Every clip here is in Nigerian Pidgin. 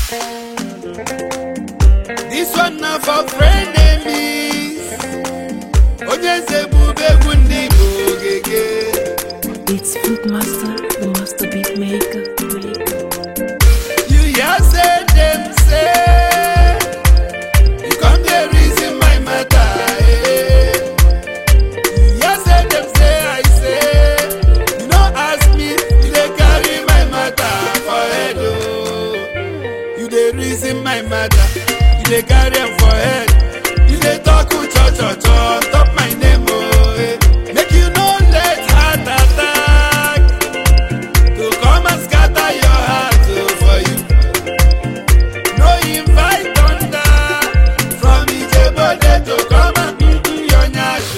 This one now for friend enemies. Onyeze bube gundigo gege. It's Foodmaster, the master beat maker. You hear say them say you come the reason my matter. You hear say them say I say you no ask me, you dey carry my matter for head. Oh, you dey reason my matter, you dey carry am for head. You dey talk with cho top my name. Oh, make you no let heart attack to come and scatter your heart. Oh, for you. No invite thunder from Ijebode to come and do your nyash.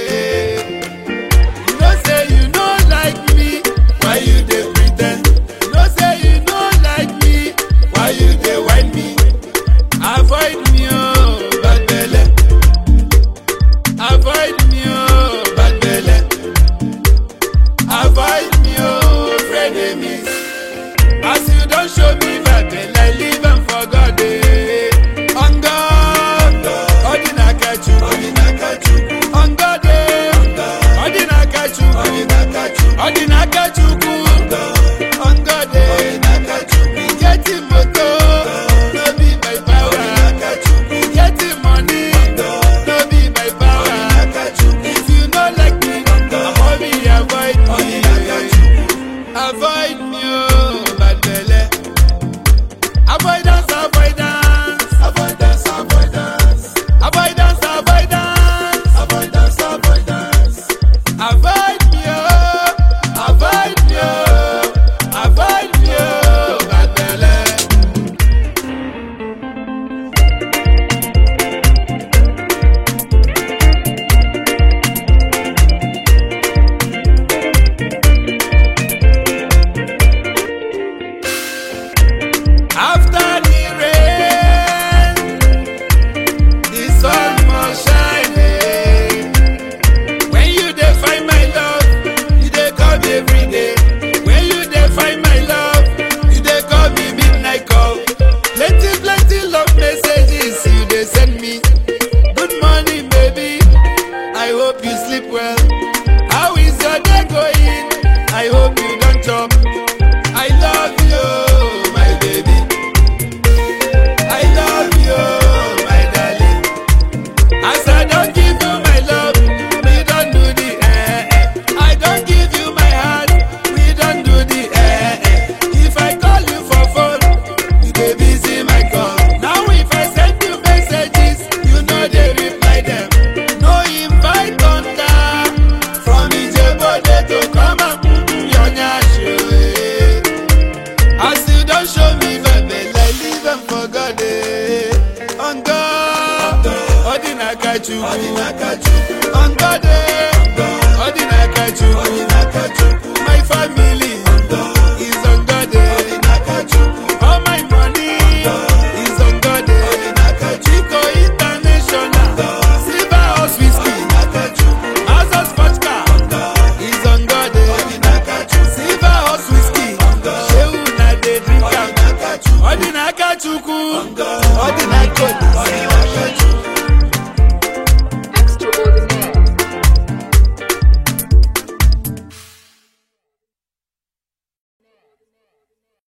You know say you no like me, why you dey pretend? You know say you no like me, why you dey whine me? Avoid me, oh, bad belle. Avoid me, oh, bad belle. Avoid me, oh, frenemies. As you don't show me bad belle, I leave them for God. On God, Odina Kachu. On God, Odina Kachu. Odina Kachu. On God, get him moto, no be by power. Get him money, no be by power. If you no like me, mommy, avoid me. Avoid me, oh, bad belle. Avoidance, avoidance. Avoidance, avoidance. Avoidance, avoidance. Avoidance, avoidance. Avoid me, oh. Avoid me, oh. Avoid me, oh, bad belle. After the rain, the sun must shine. When you dey find my love, you dey call me every day. When you dey find my love, you dey call me midnight call. Plenty love messages you dey send me. Good morning, baby. I hope you sleep well. How is your day going? I hope you don't chop. I love you, my baby. I love you, my darling. As I don't give you my love, we don't do the I don't give you my heart, we don't do the If I call you for phone, you dey busy my call. Now if I send you messages, you know they reply them. No invite thunder from Ijebode to come and do your nyash. As you don't show me baby, I leave them for God. On God, Odina Kachu. On God, Odina Kachu. My family is on God. All my money is on God. Chico International, Silver House Whiskey, Azaz Vodka is on God. Silver House Whiskey, Shehu na dey drink am. Odina Kachuku,